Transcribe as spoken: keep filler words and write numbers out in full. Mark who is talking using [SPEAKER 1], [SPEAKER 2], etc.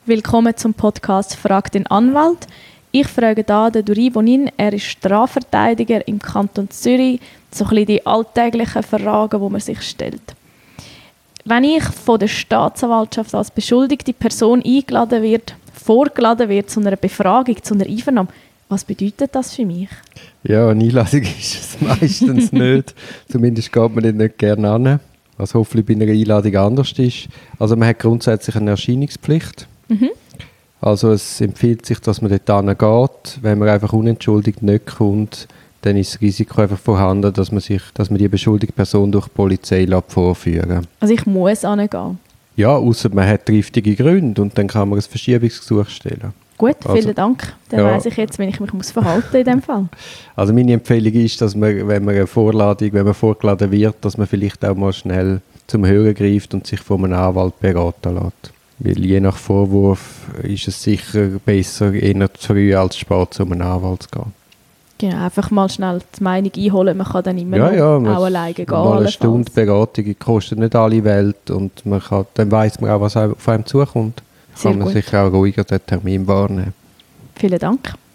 [SPEAKER 1] Willkommen zum Podcast «Frag den Anwalt». Ich frage da den Duri Bonin, er ist Strafverteidiger im Kanton Zürich, so ein bisschen die alltäglichen Fragen, die man sich stellt. Wenn ich von der Staatsanwaltschaft als beschuldigte Person eingeladen wird, vorgeladen wird zu einer Befragung, zu einer Einvernahme, was bedeutet das für mich?
[SPEAKER 2] Ja, eine Einladung ist es meistens nicht. Zumindest geht man nicht gerne an. Was hoffentlich bei einer Einladung anders ist. Also man hat grundsätzlich eine Erscheinungspflicht. Mhm. Also es empfiehlt sich, dass man dort hingeht. Wenn man einfach unentschuldigt nicht kommt, dann ist das Risiko einfach vorhanden, dass man, sich, dass man die beschuldigte Person durch die Polizei vorführen lässt.
[SPEAKER 1] Also ich muss hingehen?
[SPEAKER 2] Ja, außer man hat triftige Gründe und dann kann man ein Verschiebungsgesuch stellen.
[SPEAKER 1] Gut, vielen
[SPEAKER 2] also,
[SPEAKER 1] Dank. Dann ja. weiss ich jetzt, wenn ich mich muss verhalten in diesem Fall.
[SPEAKER 2] Also meine Empfehlung ist, dass man, wenn man eine Vorladung, wenn man vorgeladen wird, dass man vielleicht auch mal schnell zum Hören greift und sich von einem Anwalt beraten lässt. Weil je nach Vorwurf ist es sicher besser, eher zu früh als zu spät zu einem Anwalt zu gehen.
[SPEAKER 1] Genau, einfach mal schnell die Meinung einholen. Man kann dann immer
[SPEAKER 2] ja, ja,
[SPEAKER 1] auch alleine gehen.
[SPEAKER 2] Mal eine Stunde Beratung kostet nicht alle Welt und man kann, dann weiss man auch, was auf einem zukommt. Sehr kann man gut. Sich auch ruhiger den Termin wahrnehmen.
[SPEAKER 1] Vielen Dank.